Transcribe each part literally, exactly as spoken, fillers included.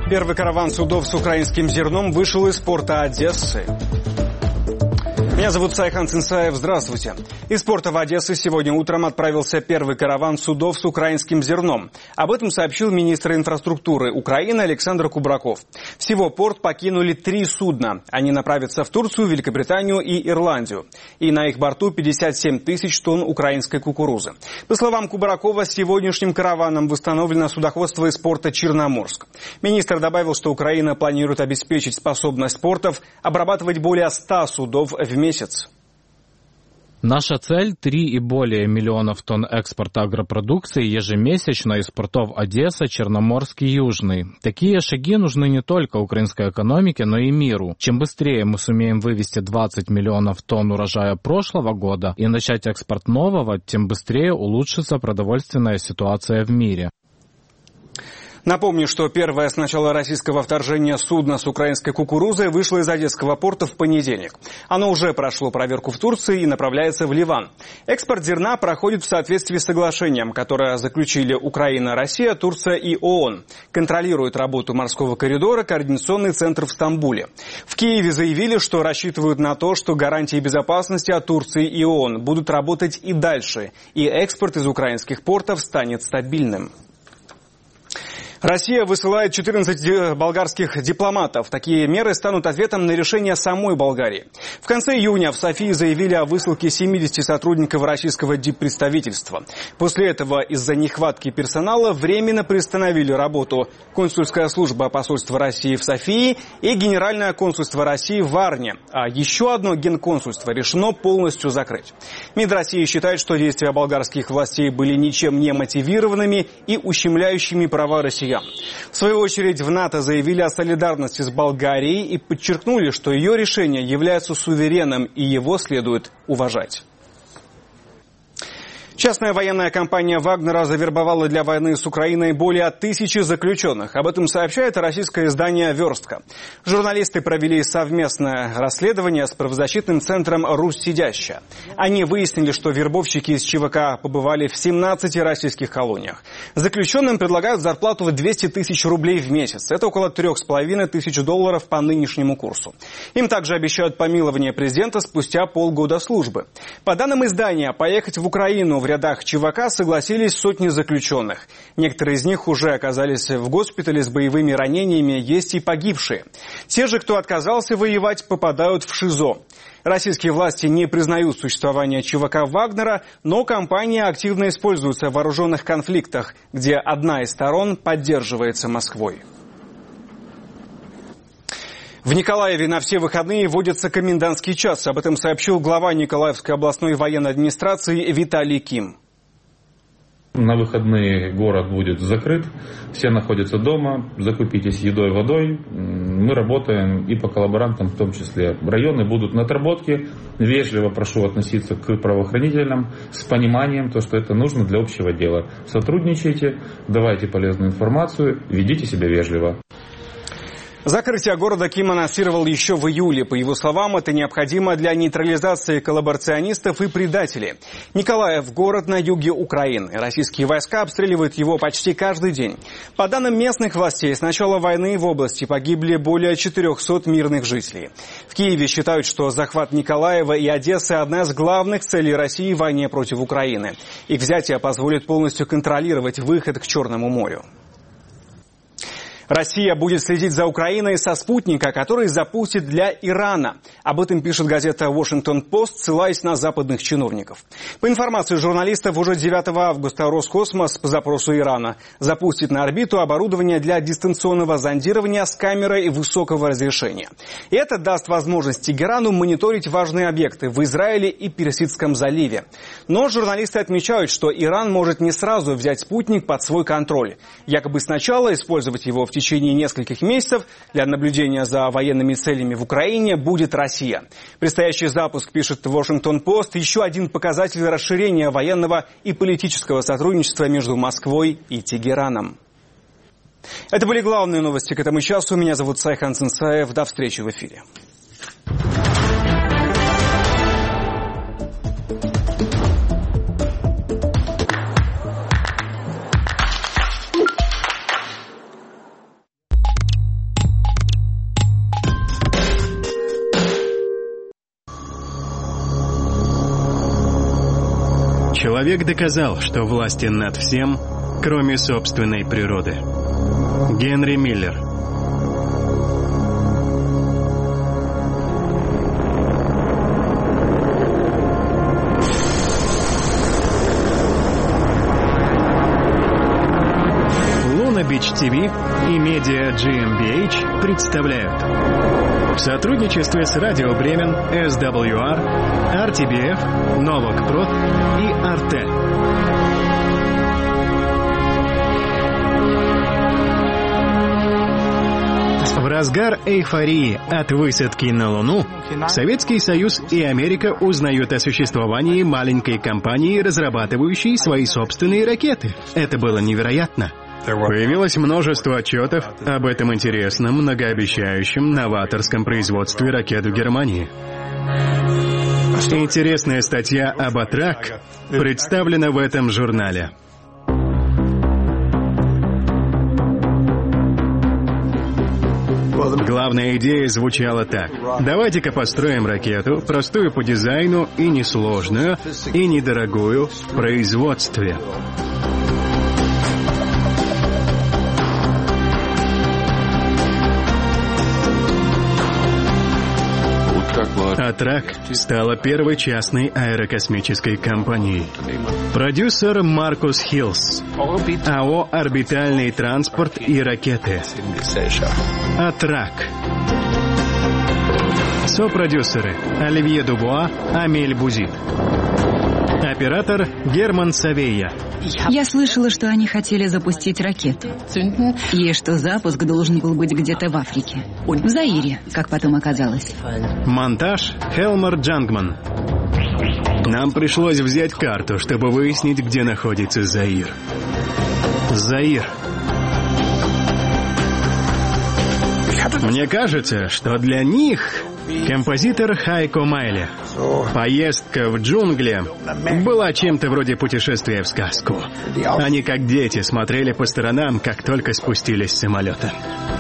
Первый караван судов с украинским зерном вышел из порта Одессы. Меня зовут Сайхан Цинцаев. Здравствуйте. Из порта в Одессе сегодня утром отправился первый караван судов с украинским зерном. Об этом сообщил министр инфраструктуры Украины Александр Кубраков. Всего порт покинули три судна. Они направятся в Турцию, Великобританию и Ирландию. И на их борту пятьдесят семь тысяч тонн украинской кукурузы. По словам Кубракова, с сегодняшним караваном восстановлено судоходство из порта Черноморск. Министр добавил, что Украина планирует обеспечить способность портов обрабатывать более ста судов в месяц. Наша цель – три и более миллионов тонн экспорта агропродукции ежемесячно из портов Одесса, Черноморск и Южный. Такие шаги нужны не только украинской экономике, но и миру. Чем быстрее мы сумеем вывести двадцать миллионов тонн урожая прошлого года и начать экспорт нового, тем быстрее улучшится продовольственная ситуация в мире. Напомню, что первое с начала российского вторжения судно с украинской кукурузой вышло из Одесского порта в понедельник. Оно уже прошло проверку в Турции и направляется в Ливан. Экспорт зерна проходит в соответствии с соглашением, которое заключили Украина, Россия, Турция и ООН. Контролирует работу морского коридора Координационный центр в Стамбуле. В Киеве заявили, что рассчитывают на то, что гарантии безопасности от Турции и ООН будут работать и дальше, и экспорт из украинских портов станет стабильным. Россия высылает четырнадцать болгарских дипломатов. Такие меры станут ответом на решение самой Болгарии. В конце июня в Софии заявили о высылке семидесяти сотрудников российского диппредставительства. После этого из-за нехватки персонала временно приостановили работу консульская служба посольства России в Софии и Генеральное консульство России в Варне. А еще одно генконсульство решено полностью закрыть. МИД России считает, что действия болгарских властей были ничем не мотивированными и ущемляющими права россиян. В свою очередь в НАТО заявили о солидарности с Болгарией и подчеркнули, что ее решение является суверенным и его следует уважать. Частная военная компания «Вагнера» завербовала для войны с Украиной более тысячи заключенных. Об этом сообщает российское издание «Верстка». Журналисты провели совместное расследование с правозащитным центром «Русь сидящая». Они выяснили, что вербовщики из ЧВК побывали в семнадцати российских колониях. Заключенным предлагают зарплату в двести тысяч рублей в месяц. Это около трех с половиной тысяч долларов по нынешнему курсу. Им также обещают помилование президента спустя полгода службы. По данным издания, поехать в Украину в В рядах ЧВК согласились сотни заключенных. Некоторые из них уже оказались в госпитале с боевыми ранениями, есть и погибшие. Те же, кто отказался воевать, попадают в ШИЗО. Российские власти не признают существование ЧВК «Вагнера», но компания активно используется в вооруженных конфликтах, где одна из сторон поддерживается Москвой. В Николаеве на все выходные вводится комендантский час. Об этом сообщил глава Николаевской областной военной администрации Виталий Ким. На выходные город будет закрыт, все находятся дома, закупитесь едой, водой. Мы работаем и по коллаборантам в том числе. Районы будут на отработке. Вежливо прошу относиться к правоохранителям с пониманием, то, что это нужно для общего дела. Сотрудничайте, давайте полезную информацию, ведите себя вежливо. Закрытие города Ким анонсировал еще в июле. По его словам, это необходимо для нейтрализации коллаборационистов и предателей. Николаев – город на юге Украины. Российские войска обстреливают его почти каждый день. По данным местных властей, с начала войны в области погибли более четырехсот мирных жителей. В Киеве считают, что захват Николаева и Одессы – одна из главных целей России в войне против Украины. Их взятие позволит полностью контролировать выход к Черному морю. Россия будет следить за Украиной со спутника, который запустит для Ирана. Об этом пишет газета «Вашингтон-Пост», ссылаясь на западных чиновников. По информации журналистов, уже девятого августа Роскосмос по запросу Ирана запустит на орбиту оборудование для дистанционного зондирования с камерой высокого разрешения. И это даст возможность Тегерану мониторить важные объекты в Израиле и Персидском заливе. Но журналисты отмечают, что Иран может не сразу взять спутник под свой контроль. Якобы сначала использовать его в В течение нескольких месяцев для наблюдения за военными целями в Украине будет Россия. Предстоящий запуск, пишет Вашингтон-Пост, еще один показатель расширения военного и политического сотрудничества между Москвой и Тегераном. Это были главные новости к этому часу. Меня зовут Сайхан Цинцаев. До встречи в эфире. Человек доказал, что властен над всем, кроме собственной природы. Генри Миллер. Луна Бич ти ви и медиа джи эм би эйч представляют в сотрудничестве с Радио Бремен, эс дабл ю ар, ар ти би эф, Новок Прод и Артель. В разгар эйфории от высадки на Луну Советский Союз и Америка узнают о существовании маленькой компании, разрабатывающей свои собственные ракеты. Это было невероятно. Появилось множество отчетов об этом интересном, многообещающем, новаторском производстве ракет в Германии. Интересная статья об Атрак представлена в этом журнале. Главная идея звучала так. Давайте-ка построим ракету, простую по дизайну и несложную, и недорогую в производстве. Атрак стала первой частной аэрокосмической компанией. Продюсер Маркус Хиллс. АО «Орбитальный транспорт и ракеты». Атрак. Сопродюсеры Оливье Дубуа, Амель Бузит. Оператор Герман Савейя. Я слышала, что они хотели запустить ракету. И что запуск должен был быть где-то в Африке. В Заире, как потом оказалось. Монтаж Хелмар Джангман. Нам пришлось взять карту, чтобы выяснить, где находится Заир. Заир. Мне кажется, что для них композитор Хайко Майли поездка в джунгли была чем-то вроде путешествия в сказку. Они, как дети, смотрели по сторонам, как только спустились с самолета.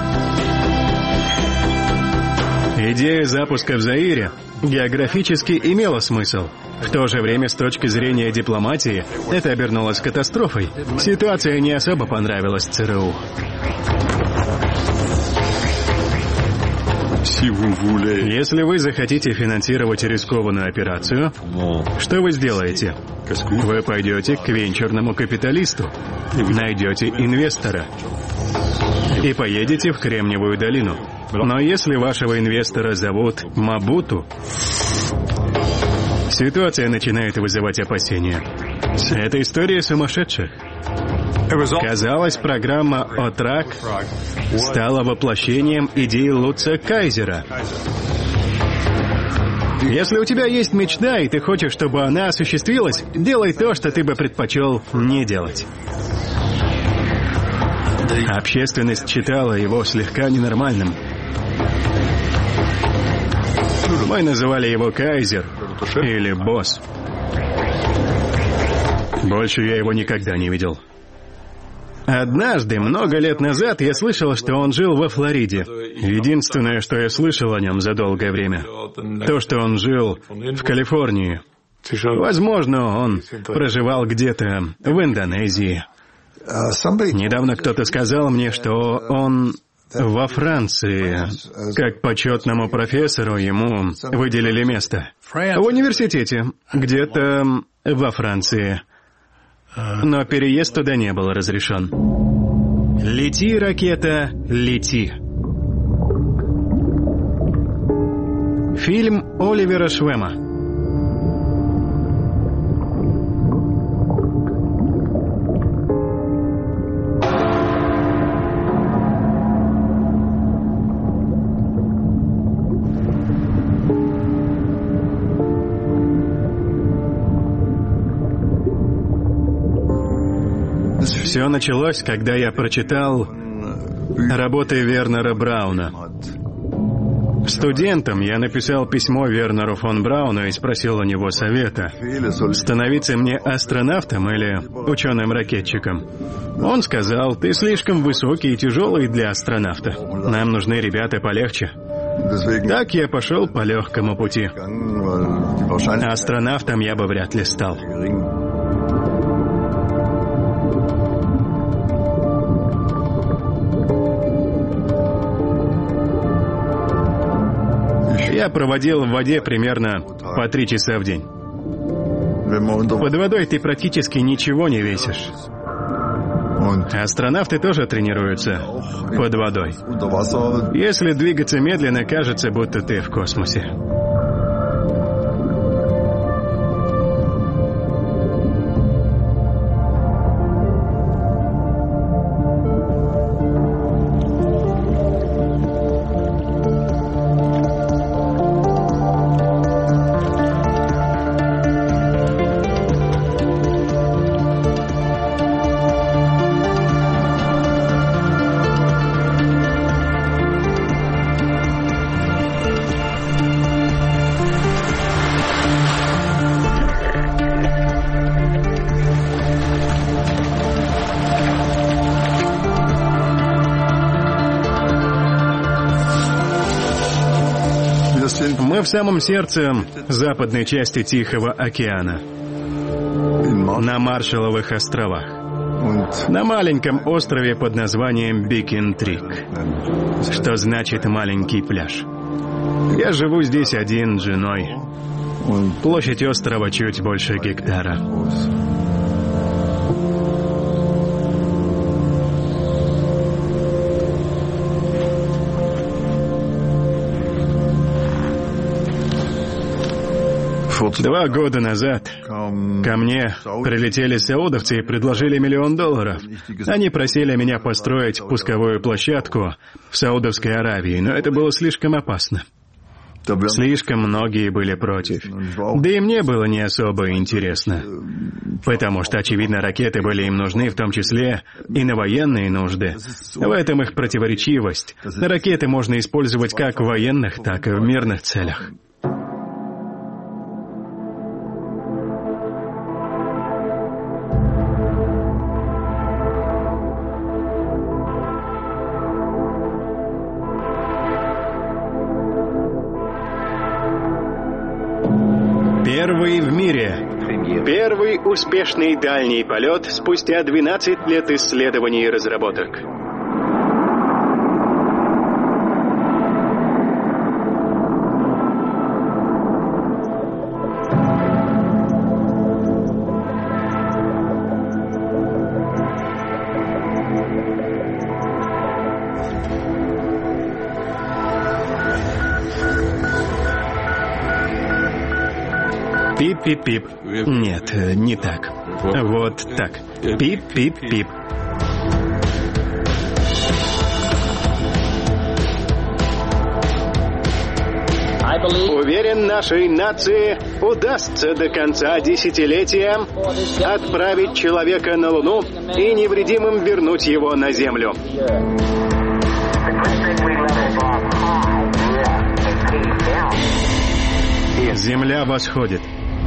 Идея запуска в Заире географически имела смысл. В то же время, с точки зрения дипломатии, это обернулось катастрофой. Ситуация не особо понравилась ЦРУ. Если вы захотите финансировать рискованную операцию, что вы сделаете? Вы пойдете к венчурному капиталисту, найдете инвестора и поедете в Кремниевую долину. Но если вашего инвестора зовут Мабуту, ситуация начинает вызывать опасения. Это история сумасшедших. Казалось, программа «Атрак» стала воплощением идеи Лутца Кайзера. Если у тебя есть мечта, и ты хочешь, чтобы она осуществилась, делай то, что ты бы предпочел не делать. Общественность считала его слегка ненормальным. Мы называли его Кайзер или босс. Больше я его никогда не видел. Однажды, много лет назад, я слышал, что он жил во Флориде. Единственное, что я слышал о нем за долгое время, то, что он жил в Калифорнии. Возможно, он проживал где-то в Индонезии. Недавно кто-то сказал мне, что он во Франции. Как почетному профессору ему выделили место. В университете, где-то во Франции. Но переезд туда не был разрешен. Лети, ракета, лети. Фильм Оливера Швема. Все началось, когда я прочитал работы Вернера Брауна. Студентом я написал письмо Вернеру фон Брауну и спросил у него совета, становиться мне астронавтом или ученым-ракетчиком. Он сказал: ты слишком высокий и тяжелый для астронавта. Нам нужны ребята полегче. Так я пошел по легкому пути. Астронавтом я бы вряд ли стал. Я проводил в воде примерно по три часа в день. Под водой ты практически ничего не весишь. Астронавты тоже тренируются под водой. Если двигаться медленно, кажется, будто ты в космосе. Мы в самом сердце западной части Тихого океана, на Маршалловых островах, на маленьком острове под названием Бикин-Трик, что значит «маленький пляж». Я живу здесь один с женой. Площадь острова чуть больше гектара. Два года назад ко мне прилетели саудовцы и предложили миллион долларов. Они просили меня построить пусковую площадку в Саудовской Аравии, но это было слишком опасно. Слишком многие были против. Да и мне было не особо интересно. Потому что, очевидно, ракеты были им нужны, в том числе и на военные нужды. В этом их противоречивость. Ракеты можно использовать как в военных, так и в мирных целях. Первый в мире. Первый успешный дальний полет спустя двенадцать лет исследований и разработок. Пип-пип-пип. Нет, не так. Вот так. Пип-пип-пип. Уверен, нашей нации удастся до конца десятилетия отправить человека на Луну и невредимым вернуть его на Землю. Земля восходит.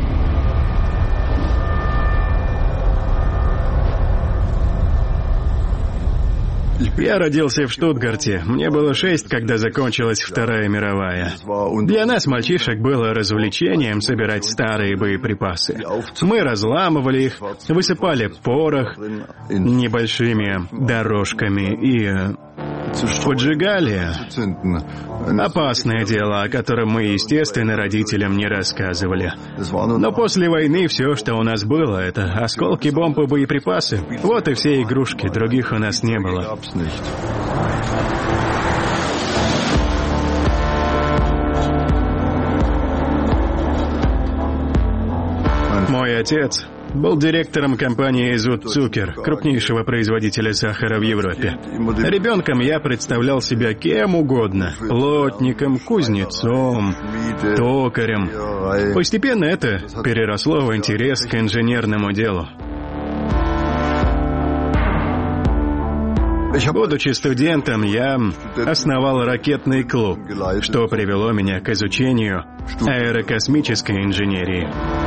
Я родился в Штутгарте. Мне было шесть, когда закончилась Вторая мировая. Для нас, мальчишек, было развлечением собирать старые боеприпасы. Мы разламывали их, высыпали порох небольшими дорожками и поджигали. Опасное дело, о котором мы, естественно, родителям не рассказывали. Но после войны все, что у нас было, это осколки бомб и боеприпасы. Вот и все игрушки, других у нас не было. Мой отец был директором компании «Зудцукер», крупнейшего производителя сахара в Европе. Ребенком я представлял себя кем угодно – плотником, кузнецом, токарем. Постепенно это переросло в интерес к инженерному делу. Будучи студентом, я основал ракетный клуб, что привело меня к изучению аэрокосмической инженерии.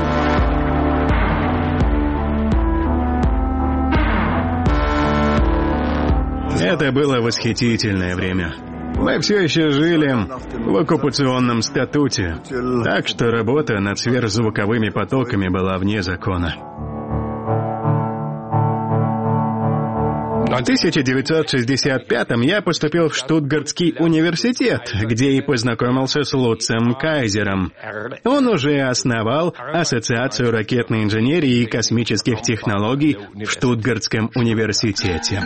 Это было восхитительное время. Мы все еще жили в оккупационном статуте, так что работа над сверхзвуковыми потоками была вне закона. В тысяча девятьсот шестьдесят пятом я поступил в Штутгартский университет, где и познакомился с Луцем Кайзером. Он уже основал Ассоциацию ракетной инженерии и космических технологий в Штутгартском университете.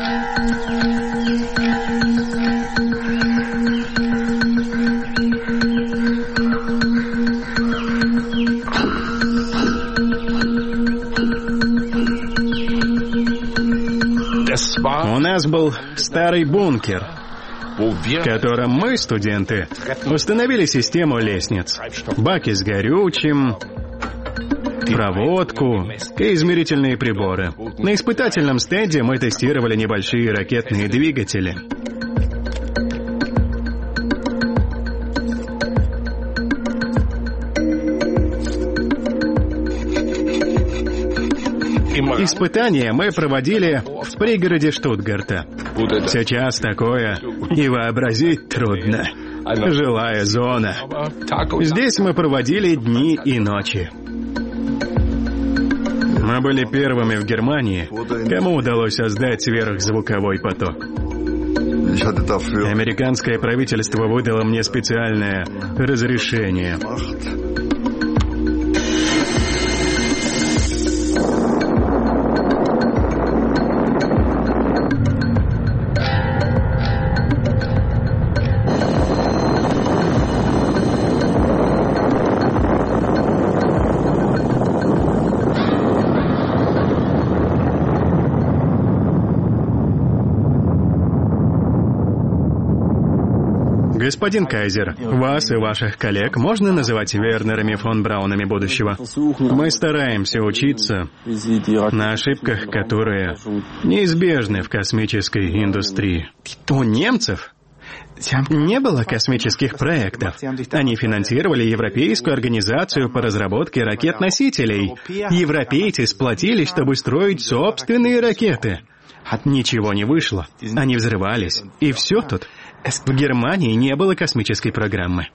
У нас был старый бункер, в котором мы, студенты, установили систему лестниц, баки с горючим, проводку и измерительные приборы. На испытательном стенде мы тестировали небольшие ракетные двигатели. Испытания мы проводили в пригороде Штутгарта. Сейчас такое и вообразить трудно. Жилая зона. Здесь мы проводили дни и ночи. Мы были первыми в Германии, кому удалось создать сверхзвуковой поток. Американское правительство выдало мне специальное разрешение. Господин Кайзер, вас и ваших коллег можно называть Вернерами фон Браунами будущего? Мы стараемся учиться на ошибках, которые неизбежны в космической индустрии. У немцев не было космических проектов. Они финансировали Европейскую организацию по разработке ракет-носителей. Европейцы сплотились, чтобы строить собственные ракеты. Ничего не вышло. Они взрывались. И все тут. В Германии не было космической программы.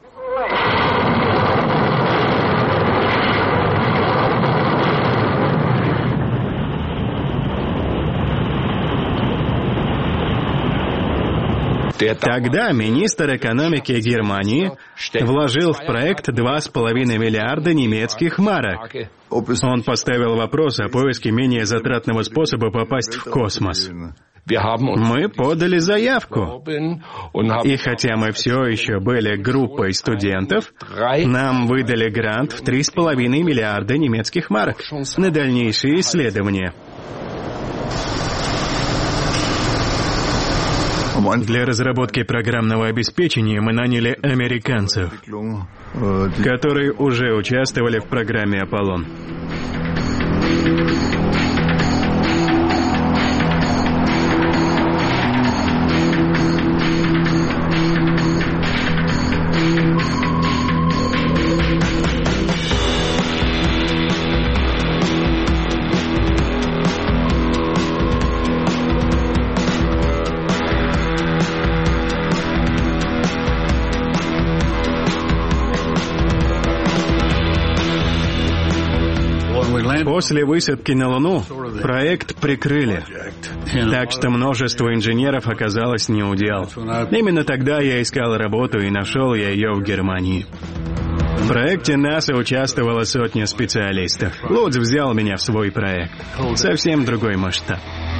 Тогда министр экономики Германии вложил в проект два с половиной миллиарда немецких марок. Он поставил вопрос о поиске менее затратного способа попасть в космос. Мы подали заявку, и хотя мы все еще были группой студентов, нам выдали грант в три с половиной миллиарда немецких марок на дальнейшие исследования. Для разработки программного обеспечения мы наняли американцев, которые уже участвовали в программе «Аполлон». После высадки на Луну проект прикрыли, так что множество инженеров оказалось неудел. Именно тогда я искал работу и нашел я ее в Германии. В проекте НАСА участвовала сотня специалистов. Луц взял меня в свой проект. Совсем другой масштаб.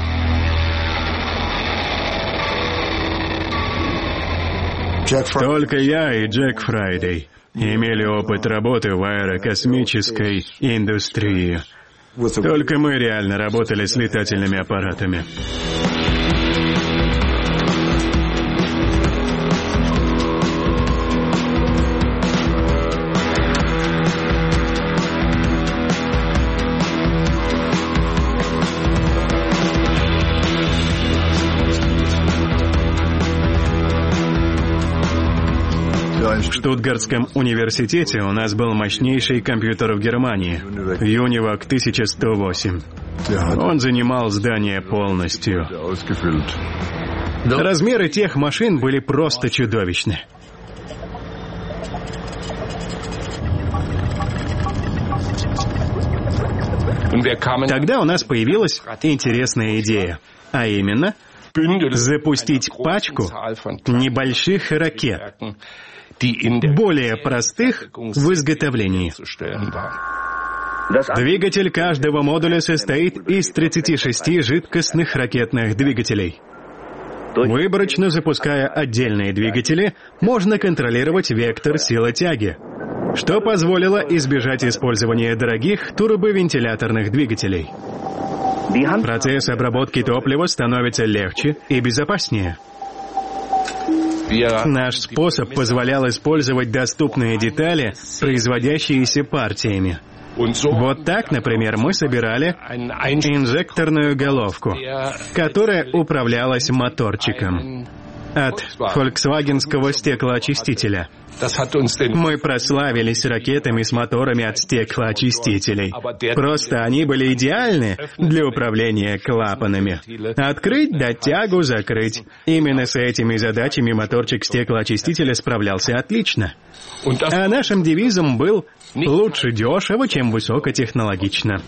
Только я и Джек Фрайдей имели опыт работы в аэрокосмической индустрии. Только мы реально работали с летательными аппаратами. В Штутгартском университете у нас был мощнейший компьютер в Германии, Юнивак тысяча сто восемь. Он занимал здание полностью. Размеры тех машин были просто чудовищны. Тогда у нас появилась интересная идея. а именно запустить пачку небольших ракет, более простых в изготовлении. Двигатель каждого модуля состоит из тридцати шести жидкостных ракетных двигателей. Выборочно запуская отдельные двигатели, можно контролировать вектор силы тяги, что позволило избежать использования дорогих турбовентиляторных двигателей. Процесс обработки топлива становится легче и безопаснее. Наш способ позволял использовать доступные детали, производящиеся партиями. Вот так, например, мы собирали инжекторную головку, которая управлялась моторчиком от фольксвагенского стеклоочистителя. Мы прославились ракетами с моторами от стеклоочистителей. Просто они были идеальны для управления клапанами. Открыть, дать тягу, закрыть. Именно с этими задачами моторчик стеклоочистителя справлялся отлично. А нашим девизом был «Лучше дешево, чем высокотехнологично».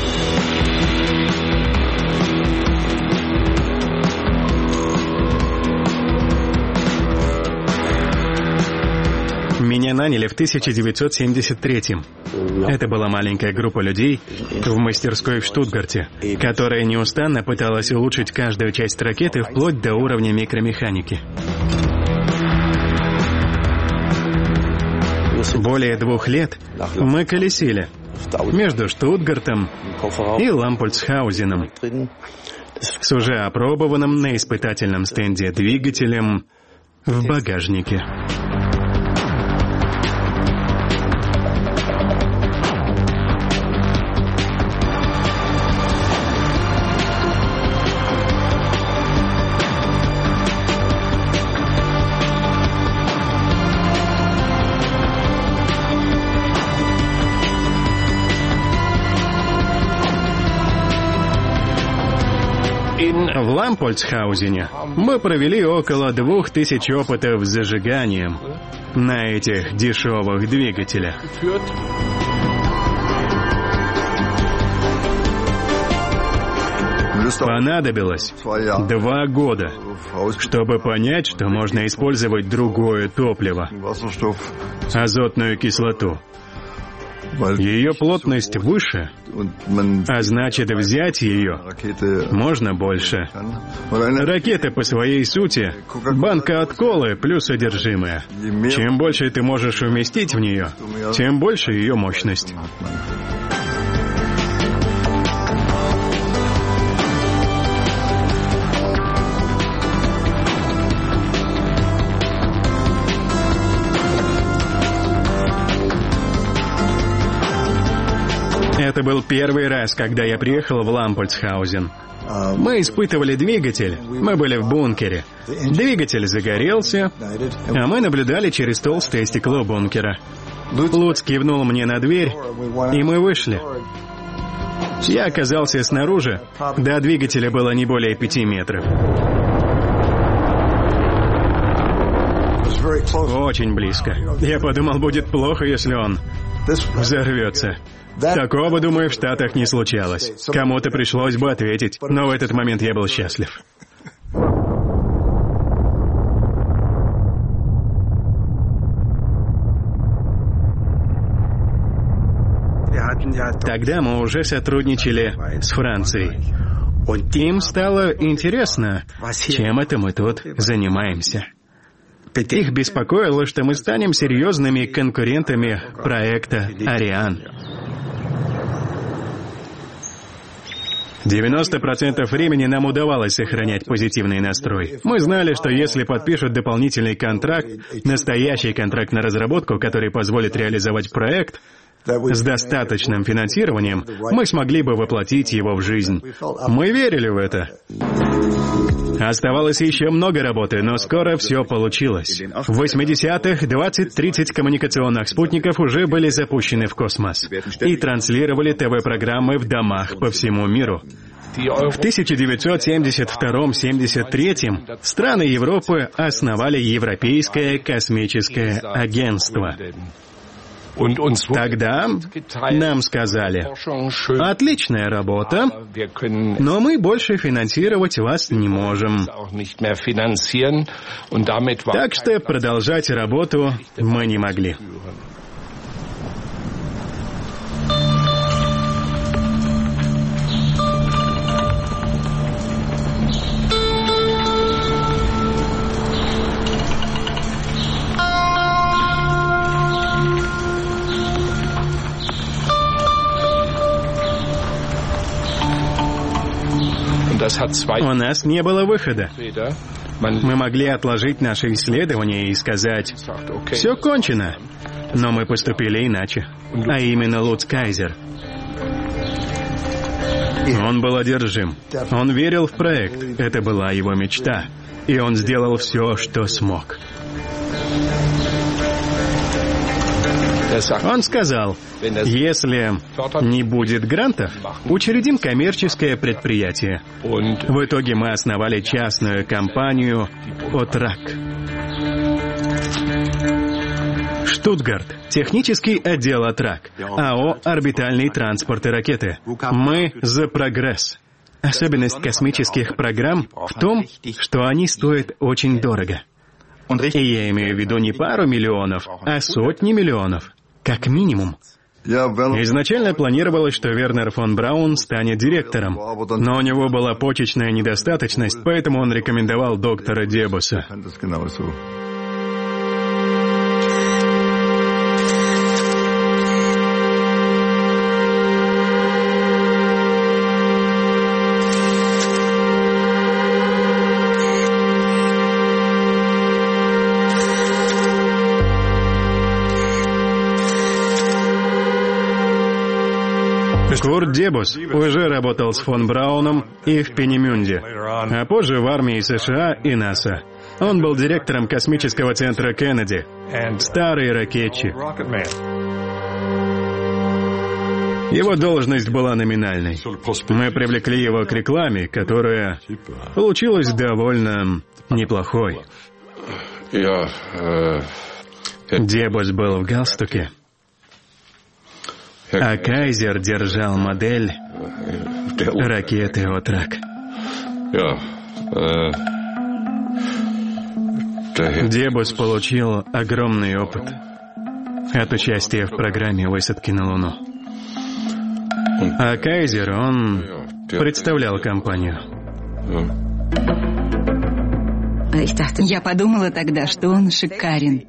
Меня наняли в тысяча девятьсот семьдесят третьем. Это была маленькая группа людей в мастерской в Штутгарте, которая неустанно пыталась улучшить каждую часть ракеты вплоть до уровня микромеханики. Более двух лет мы колесили между Штутгартом и Лампольцхаузеном с уже опробованным на испытательном стенде двигателем в багажнике. В Лампольцхаузене мы провели около двух тысяч опытов с зажиганием на этих дешевых двигателях. Понадобилось два года, чтобы понять, что можно использовать другое топливо — азотную кислоту. Ее плотность выше, а значит, взять ее можно больше. Ракета по своей сути — банка от колы плюс содержимое. Чем больше ты можешь уместить в нее, тем больше ее мощность. Это был первый раз, когда я приехал в Лампольцхаузен. Мы испытывали двигатель, мы были в бункере. Двигатель загорелся, а мы наблюдали через толстое стекло бункера. Луц кивнул мне на дверь, и мы вышли. Я оказался снаружи, до двигателя было не более пяти метров. Очень близко. Я подумал, будет плохо, если он взорвется. Такого, думаю, в Штатах не случалось. Кому-то пришлось бы ответить, но в этот момент я был счастлив. Тогда мы уже сотрудничали с Францией. Им стало интересно, чем это мы тут занимаемся. Их беспокоило, что мы станем серьезными конкурентами проекта «Ариан». девяносто процентов времени нам удавалось сохранять позитивный настрой. Мы знали, что если подпишут дополнительный контракт, настоящий контракт на разработку, который позволит реализовать проект, с достаточным финансированием, мы смогли бы воплотить его в жизнь. Мы верили в это. Оставалось еще много работы, но скоро все получилось. В восьмидесятых двадцать-тридцать коммуникационных спутников уже были запущены в космос и транслировали ТВ-программы в домах по всему миру. В тысяча девятьсот семьдесят втором — семьдесят третьем страны Европы основали Европейское космическое агентство. Тогда нам сказали: отличная работа, но мы больше финансировать вас не можем. Так что продолжать работу мы не могли. У нас не было выхода. Мы могли отложить наши исследования и сказать: все кончено. Но мы поступили иначе. А именно Луц Кайзер. Он был одержим. Он верил в проект. Это была его мечта. И он сделал все, что смог. Он сказал: если не будет грантов, учредим коммерческое предприятие. В итоге мы основали частную компанию «Отрак». Штутгарт. Технический отдел «Отрак». АО «Орбитальный транспорт и ракеты». Мы за прогресс. Особенность космических программ в том, что они стоят очень дорого. И я имею в виду не пару миллионов, а сотни миллионов. Как минимум. Изначально планировалось, что Вернер фон Браун станет директором, но у него была почечная недостаточность, поэтому он рекомендовал доктора Дебуса. Курт Дебус уже работал с фон Брауном и в Пенемюнде, а позже в армии США и НАСА. Он был директором космического центра Кеннеди, старый ракетчик. Его должность была номинальной. Мы привлекли его к рекламе, которая получилась довольно неплохой. Дебус был в галстуке, а Кайзер держал модель ракеты «Отрак». Дебус получил огромный опыт от участия в программе высадки на Луну. А Кайзер, он представлял компанию. Я подумала тогда, что он шикарен.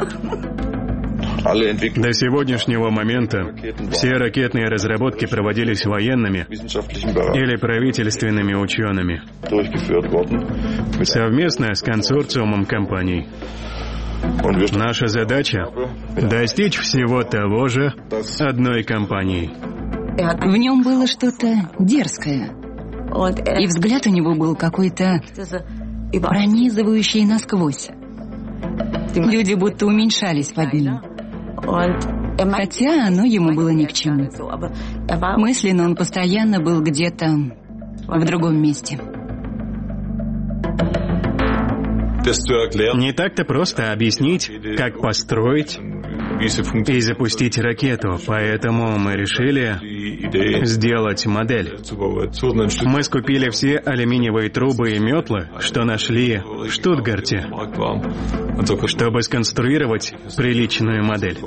До сегодняшнего момента все ракетные разработки проводились военными или правительственными учеными, совместно с консорциумом компаний. Наша задача — достичь всего того же одной компанией. В нем было что-то дерзкое. И взгляд у него был какой-то пронизывающий насквозь. Люди будто уменьшались под ним. Хотя оно ему было ни к чему. Мысленно он постоянно был где-то в другом месте. Не так-то просто объяснить, как построить и запустить ракету, поэтому мы решили сделать модель. Мы скупили все алюминиевые трубы и метлы, что нашли в Штутгарте, чтобы сконструировать приличную модель.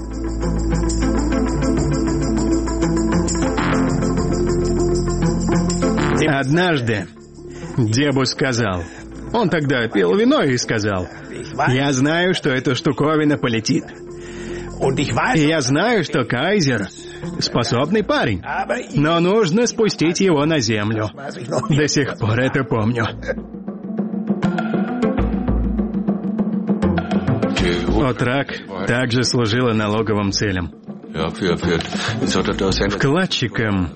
Однажды Дебус сказал, он тогда пил вино и сказал: «Я знаю, что эта штуковина полетит. И я знаю, что Кайзер способный парень, но нужно спустить его на землю. До сих пор это помню». Отрак также служила налоговым целям. Вкладчикам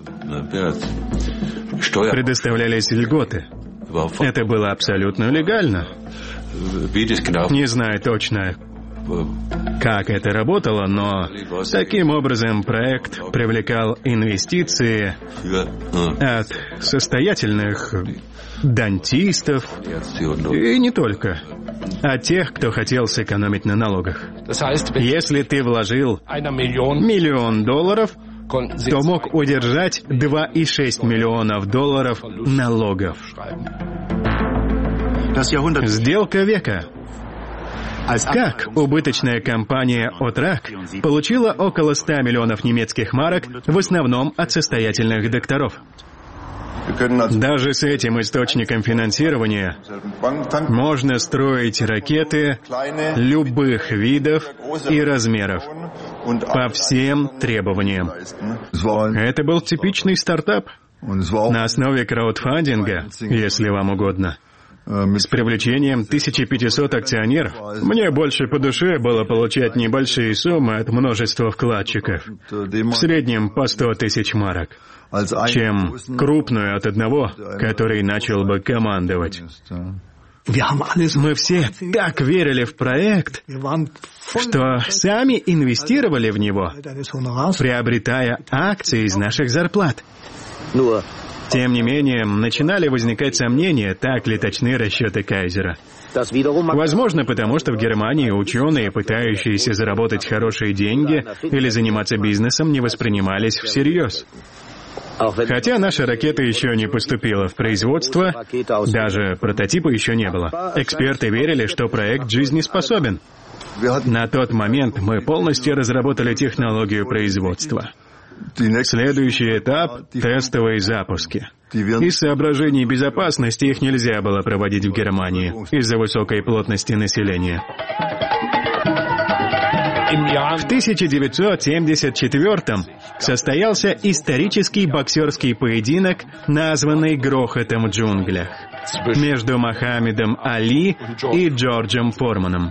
предоставлялись льготы. Это было абсолютно легально. Не знаю точно, как это работало, но таким образом проект привлекал инвестиции от состоятельных дантистов и не только, от тех, кто хотел сэкономить на налогах. Если ты вложил миллион долларов, то мог удержать два и шесть миллионов долларов налогов. Сделка века. Как убыточная компания «Отрак» получила около ста миллионов немецких марок, в основном от состоятельных докторов? Даже с этим источником финансирования можно строить ракеты любых видов и размеров по всем требованиям. Это был типичный стартап на основе краудфандинга, если вам угодно. С привлечением тысяча пятьсот акционеров. Мне больше по душе было получать небольшие суммы от множества вкладчиков, в среднем по сто тысяч марок, чем крупную от одного, который начал бы командовать. Мы все так верили в проект, что сами инвестировали в него, приобретая акции из наших зарплат. Тем не менее, начинали возникать сомнения, так ли точны расчеты Кайзера. Возможно, потому что в Германии ученые, пытающиеся заработать хорошие деньги или заниматься бизнесом, не воспринимались всерьез. Хотя наша ракета еще не поступила в производство, даже прототипа еще не было. Эксперты верили, что проект жизнеспособен. На тот момент мы полностью разработали технологию производства. Следующий этап — тестовые запуски. Из соображений безопасности их нельзя было проводить в Германии из-за высокой плотности населения. В тысяча девятьсот семьдесят четвёртом состоялся исторический боксерский поединок, названный «Грохотом в джунглях», между Мохаммедом Али и Джорджем Форманом.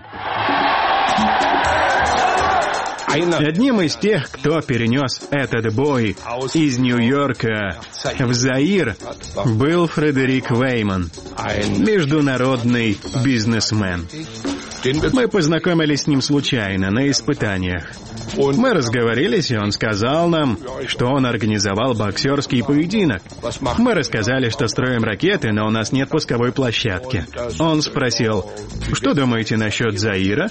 Одним из тех, кто перенес этот бой из Нью-Йорка в Заир, был Фредерик Вейман, международный бизнесмен. Мы познакомились с ним случайно, на испытаниях. Мы разговорились, и он сказал нам, что он организовал боксерский поединок. Мы рассказали, что строим ракеты, но у нас нет пусковой площадки. Он спросил: «Что думаете насчет Заира?»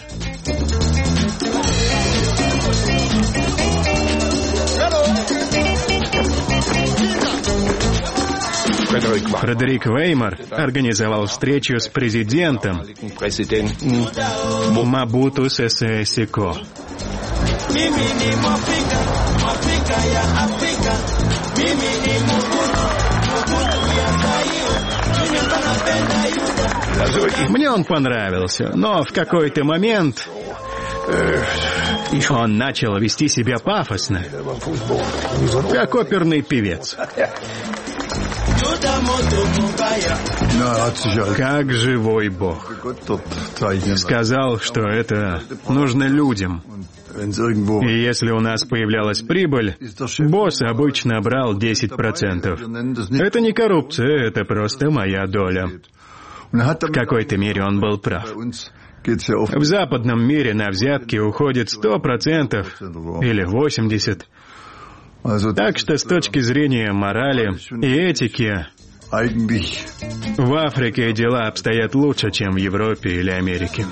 Фредерик Веймар организовал встречу с президентом Мабуту Сесе Секо. Мне он понравился, но в какой-то момент он начал вести себя пафосно, как оперный певец. Как живой Бог. Сказал, что это нужно людям. И если у нас появлялась прибыль, босс обычно брал десять процентов. Это не коррупция, это просто моя доля. В какой-то мере он был прав. В западном мире на взятки уходит сто процентов или восемьдесят процентов. Так что с точки зрения морали и этики, в Африке дела обстоят лучше, чем в Европе или Америке.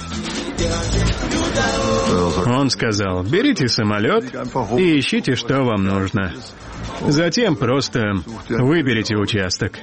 Он сказал: берите самолет и ищите, что вам нужно. Затем просто выберите участок.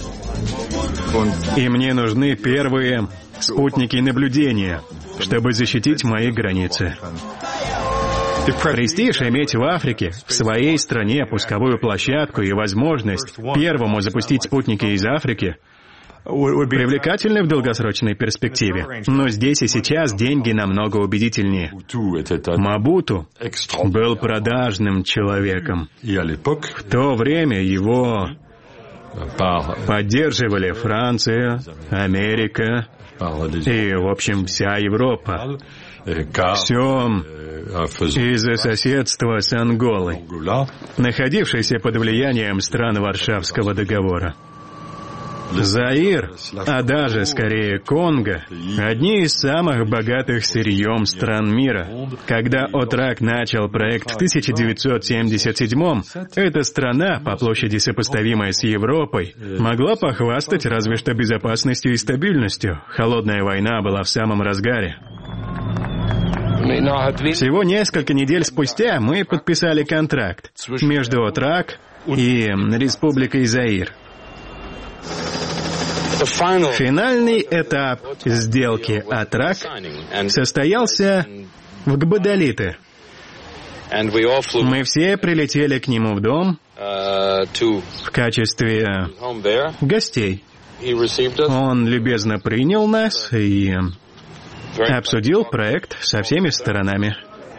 И мне нужны первые спутники наблюдения, чтобы защитить мои границы. Престиж иметь в Африке, в своей стране, пусковую площадку и возможность первому запустить спутники из Африки привлекательны в долгосрочной перспективе. Но здесь и сейчас деньги намного убедительнее. Мабуту был продажным человеком. В то время его поддерживали Франция, Америка и, в общем, вся Европа. Все из-за соседства с Анголой, находившейся под влиянием стран Варшавского договора. Заир, а даже скорее Конго, одни из самых богатых сырьем стран мира. Когда Отрак начал проект в тысяча девятьсот семьдесят седьмом, эта страна, по площади сопоставимая с Европой, могла похвастать разве что безопасностью и стабильностью. Холодная война была в самом разгаре. Всего несколько недель спустя мы подписали контракт между Отрак и Республикой Заир. Финальный этап сделки Отрак состоялся в Гбадалите. Мы все прилетели к нему в дом в качестве гостей. Он любезно принял нас и обсудил проект со всеми сторонами.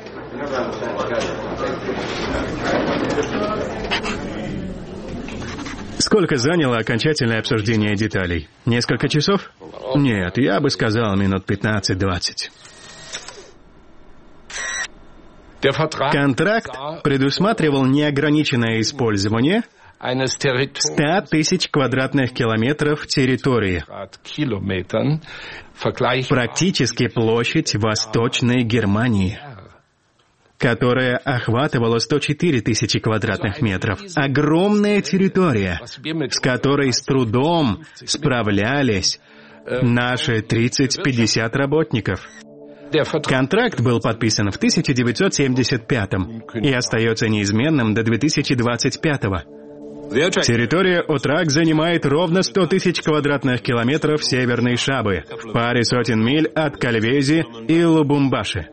Сколько заняло окончательное обсуждение деталей? Несколько часов? Нет, я бы сказал минут пятнадцать-двадцать. Контракт предусматривал неограниченное использование ста тысяч квадратных километров территории. Практически площадь Восточной Германии, которая охватывала сто четыре тысячи квадратных метров. Огромная территория, с которой с трудом справлялись наши тридцать-пятьдесят работников. Контракт был подписан в тысяча девятьсот семьдесят пятом и остается неизменным до две тысячи двадцать пятого. Территория Отрак занимает ровно сто тысяч квадратных километров северной Шабы, в паре сотен миль от Кальвези и Лубумбаши.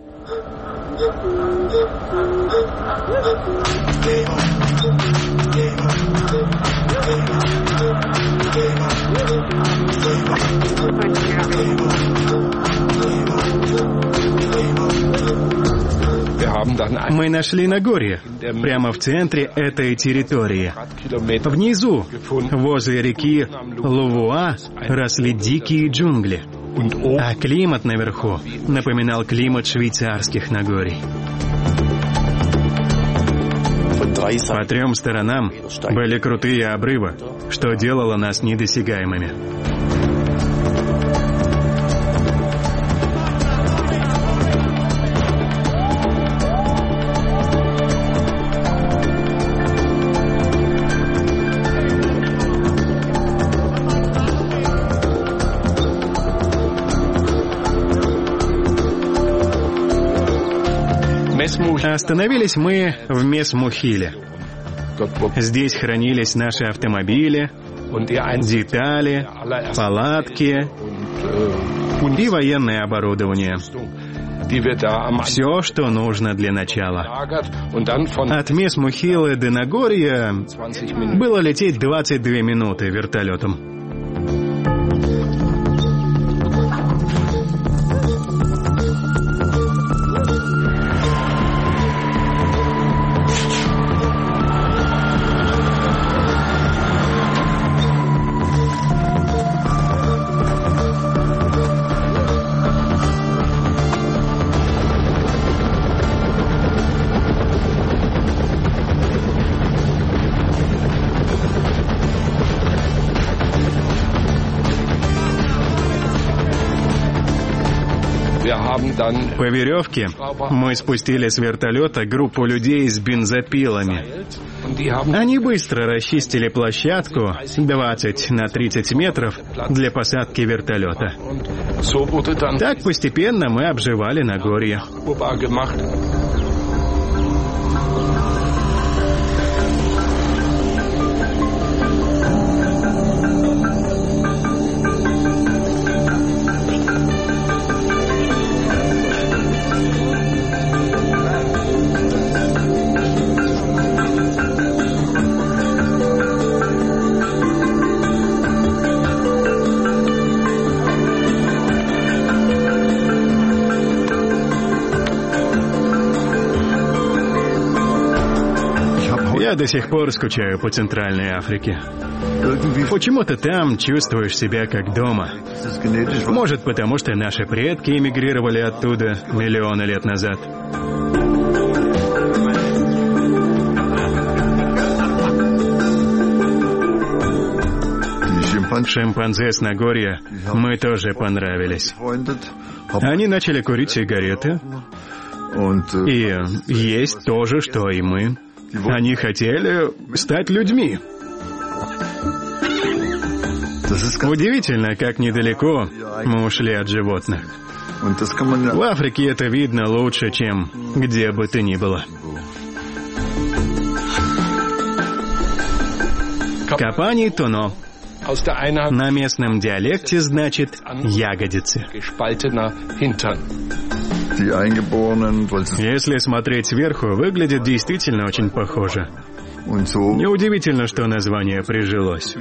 Мы нашли Нагорье, прямо в центре этой территории. Внизу, возле реки Лувуа, росли дикие джунгли, а климат наверху напоминал климат швейцарских Нагорий. По трем сторонам были крутые обрывы, что делало нас недосягаемыми. Остановились мы в Мес-Мухиле. Здесь хранились наши автомобили, детали, палатки и военное оборудование. Все, что нужно для начала. От Мес-Мухилы до Нагорья было лететь двадцать две минуты вертолетом. По веревке мы спустили с вертолета группу людей с бензопилами. Они быстро расчистили площадку двадцать на тридцать метров для посадки вертолета. Так постепенно мы обживали Нагорье. Я до сих пор скучаю по Центральной Африке. Почему-то там чувствуешь себя как дома. Может, потому что наши предки эмигрировали оттуда миллионы лет назад. Шимпанзе с Нагорья мы тоже понравились. Они начали курить сигареты и есть то же, что и мы. Они хотели стать людьми. Удивительно, как недалеко мы ушли от животных. В Африке это видно лучше, чем где бы то ни было. Капани тоно. На местном диалекте значит ягодицы. Если смотреть сверху, выглядит действительно очень похоже. Неудивительно, что название прижилось.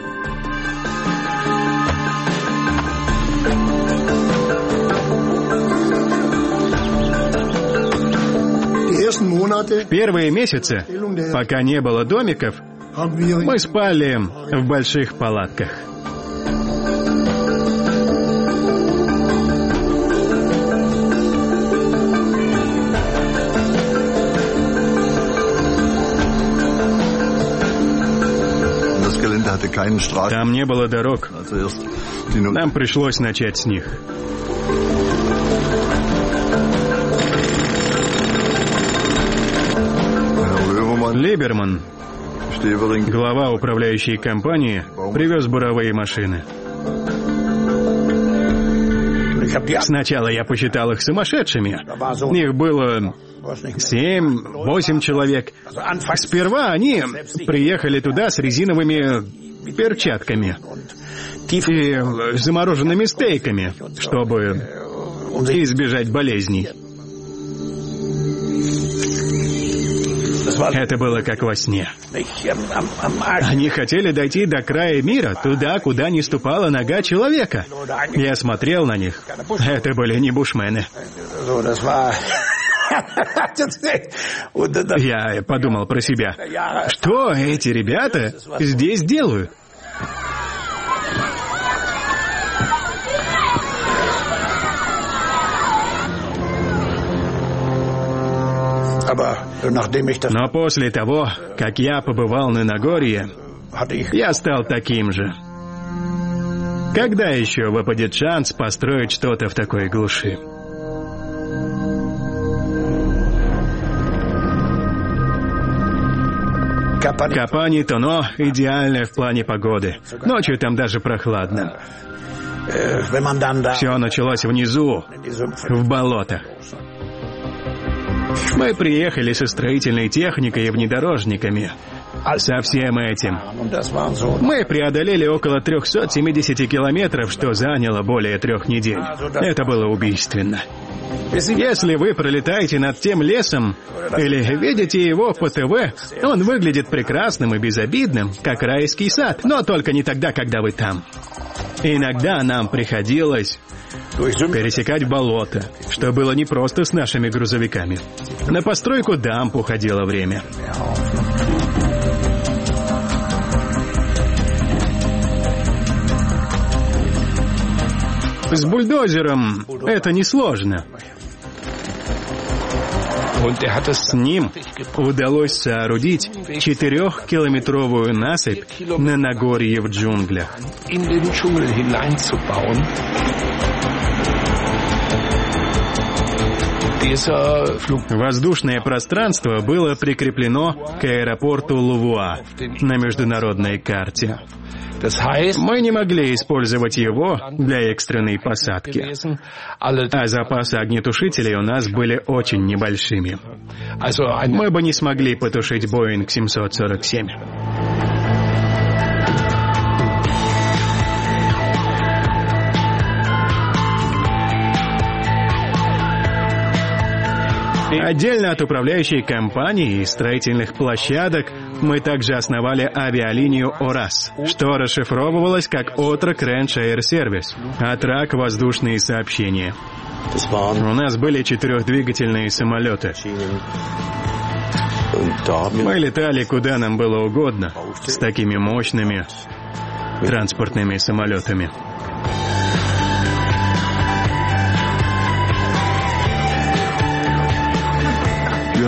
В первые месяцы, пока не было домиков, мы спали в больших палатках. Там не было дорог. Нам пришлось начать с них. Либерман, глава управляющей компании, привез буровые машины. Сначала я посчитал их сумасшедшими. Их было семь-восемь человек. Сперва они приехали туда с резиновыми перчатками и замороженными стейками, чтобы избежать болезней. Это было как во сне. Они хотели дойти до края мира, туда, куда не ступала нога человека. Я смотрел на них. Это были не бушмены. Я подумал про себя. Что эти ребята здесь делают? Но после того, как я побывал на Нагорье, я стал таким же. Когда еще выпадет шанс построить что-то в такой глуши? Капани тоно идеально в плане погоды. Ночью там даже прохладно. Все началось внизу, в болотах. Мы приехали со строительной техникой и внедорожниками. Со всем этим. Мы преодолели около триста семьдесят километров, что заняло более трех недель. Это было убийственно. Если вы пролетаете над тем лесом или видите его по ТВ, он выглядит прекрасным и безобидным, как райский сад, но только не тогда, когда вы там. Иногда нам приходилось пересекать болото, что было непросто с нашими грузовиками. На постройку дамб уходило время. С бульдозером это несложно. С ним удалось соорудить четырехкилометровую насыпь на Нагорье в джунглях. Воздушное пространство было прикреплено к аэропорту Лувуа на международной карте. Мы не могли использовать его для экстренной посадки, а запасы огнетушителей у нас были очень небольшими. Мы бы не смогли потушить Боинг семьсот сорок семь. Отдельно от управляющей компании и строительных площадок мы также основали авиалинию ОРАС, что расшифровывалось как Отрок Рэнч Эйр Сервис, Отрак воздушные сообщения. У нас были четырехдвигательные самолеты. Мы летали куда нам было угодно с такими мощными транспортными самолетами.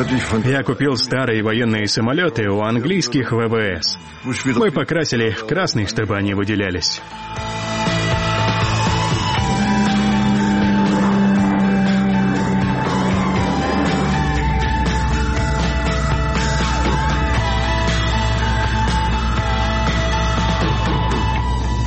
Я купил старые военные самолеты у английских вэ вэ эс. Мы покрасили в красный, чтобы они выделялись.